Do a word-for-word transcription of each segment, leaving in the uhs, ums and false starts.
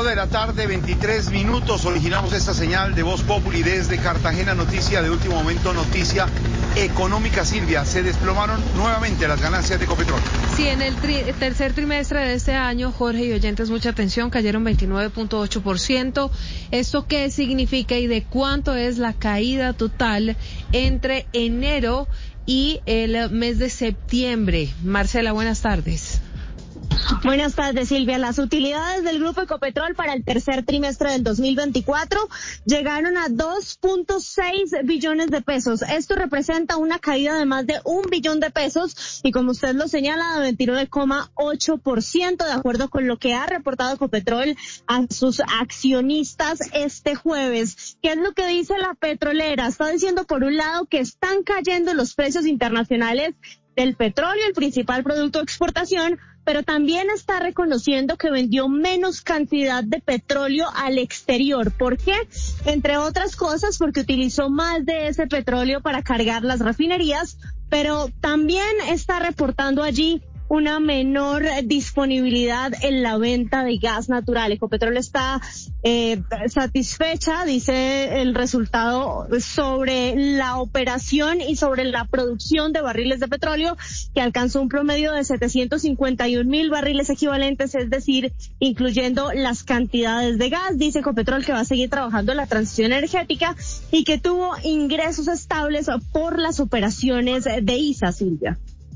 de la tarde, veintitrés minutos. Originamos esta señal de Voz Populi desde Cartagena. Noticia de último momento, noticia económica. Silvia, se desplomaron nuevamente las ganancias de Ecopetrol. Sí, en el tri- tercer trimestre de este año, Jorge y oyentes, mucha atención, cayeron veintinueve punto ocho por ciento. ¿Esto qué significa y de cuánto es la caída total entre enero y el mes de septiembre? Marcela, buenas tardes. Buenas tardes, Silvia. Las utilidades del Grupo Ecopetrol para el tercer trimestre del dos mil veinticuatro llegaron a dos punto seis billones de pesos. Esto representa una caída de más de un billón de pesos y, como usted lo señala, de veintinueve coma ocho por ciento, de acuerdo con lo que ha reportado Ecopetrol a sus accionistas este jueves. ¿Qué es lo que dice la petrolera? Está diciendo, por un lado, que están cayendo los precios internacionales del petróleo, el principal producto de exportación, pero también está reconociendo que vendió menos cantidad de petróleo al exterior. ¿Por qué? Entre otras cosas, porque utilizó más de ese petróleo para cargar las refinerías, pero también está reportando allí una menor disponibilidad en la venta de gas natural. Ecopetrol está eh, satisfecha, dice el resultado, sobre la operación y sobre la producción de barriles de petróleo, que alcanzó un promedio de setecientos cincuenta y un mil barriles equivalentes, es decir, incluyendo las cantidades de gas. Dice Ecopetrol que va a seguir trabajando en la transición energética y que tuvo ingresos estables por las operaciones de I S A, Silvia.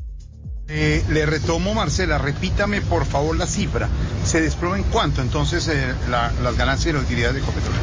Eh, le retomo, Marcela, repítame por favor la cifra. ¿Se desploma en cuánto entonces eh, la, las ganancias y las utilidades de Ecopetrol?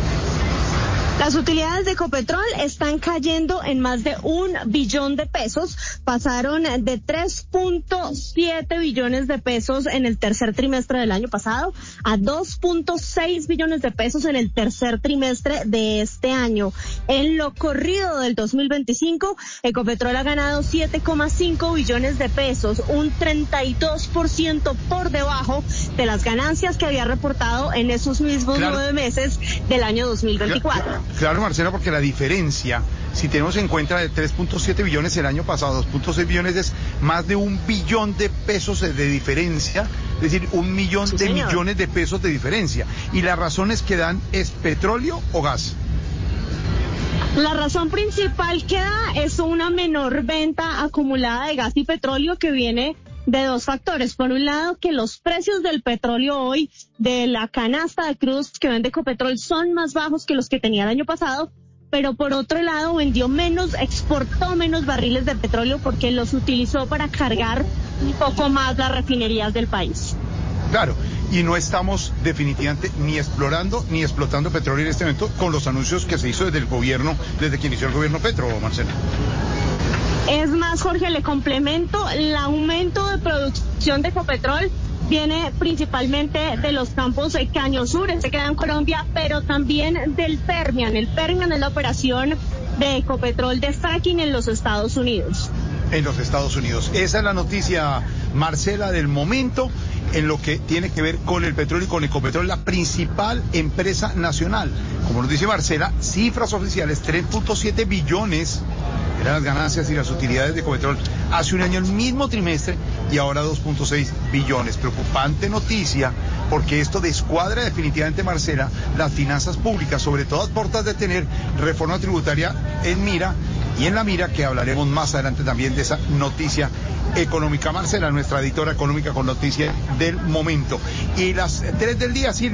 Las utilidades de Ecopetrol están cayendo en más de un billón de pesos. Pasaron de tres punto siete billones de pesos en el tercer trimestre del año pasado a dos punto seis billones de pesos en el tercer trimestre de este año. En lo corrido del dos mil veinticinco, Ecopetrol ha ganado siete coma cinco billones de pesos, un treinta y dos por ciento por debajo de las ganancias que había reportado en esos mismos Claro. nueve meses del año dos mil veinticuatro. Claro, Marcela, porque la diferencia, si tenemos en cuenta de tres punto siete billones el año pasado, dos punto seis billones, es más de un billón de pesos de diferencia, es decir, un millón Sí, de señor. millones de pesos de diferencia. ¿Y las razones que dan es petróleo o gas? La razón principal que da es una menor venta acumulada de gas y petróleo, que viene de dos factores. Por un lado, que los precios del petróleo hoy, de la canasta de crudos que vende Ecopetrol, son más bajos que los que tenía el año pasado, pero por otro lado vendió menos, exportó menos barriles de petróleo porque los utilizó para cargar un poco más las refinerías del país. Claro, y no estamos definitivamente ni explorando ni explotando petróleo en este momento con los anuncios que se hizo desde el gobierno, desde que inició el gobierno Petro, Marcela. Es más, Jorge, le complemento, el aumento de producción de Ecopetrol viene principalmente de los campos de Caño Sur, este queda en Colombia, pero también del Permian. El Permian es la operación de Ecopetrol de fracking en los Estados Unidos. En los Estados Unidos. Esa es la noticia, Marcela, del momento en lo que tiene que ver con el petróleo y con Ecopetrol, la principal empresa nacional. Como nos dice Marcela, cifras oficiales, tres punto siete billones eran las ganancias y las utilidades de Ecopetrol hace un año, el mismo trimestre, y ahora dos punto seis billones. Preocupante noticia, porque esto descuadra definitivamente, Marcela, las finanzas públicas, sobre todo a portas de tener reforma tributaria en mira, y en la mira, que hablaremos más adelante también de esa noticia económica. Marcela, nuestra editora económica con noticia del momento. Y las tres del día, Silvia.